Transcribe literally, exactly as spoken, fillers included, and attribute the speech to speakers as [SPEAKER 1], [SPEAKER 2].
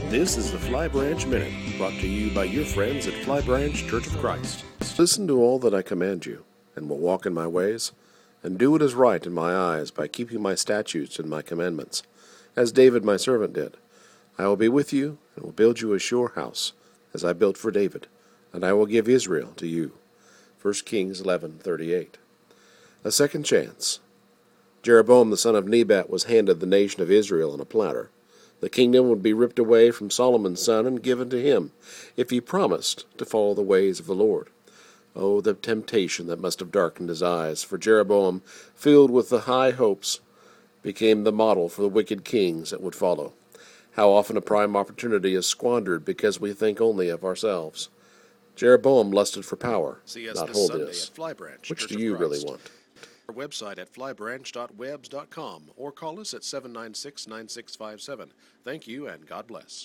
[SPEAKER 1] This is the Fly Branch Minute, brought to you by your friends at Fly Branch Church of Christ. Listen to all that I command you, and will walk in my ways, and do what is right in my eyes by keeping my statutes and my commandments, as David my servant did. I will be with you, and will build you a sure house, as I built for David, and I will give Israel to you. First Kings eleven thirty-eight. A second chance. Jeroboam the son of Nebat was handed the nation of Israel on a platter. The kingdom would be ripped away from Solomon's son and given to him, if he promised to follow the ways of the Lord. Oh, the temptation that must have darkened his eyes, for Jeroboam, filled with the high hopes, became the model for the wicked kings that would follow. How often a prime opportunity is squandered because we think only of ourselves. Jeroboam lusted for power, not holiness. Which do you really want?
[SPEAKER 2] Our website at fly branch dot webs dot com or call us at seven nine six, nine six five seven. Thank you and God bless.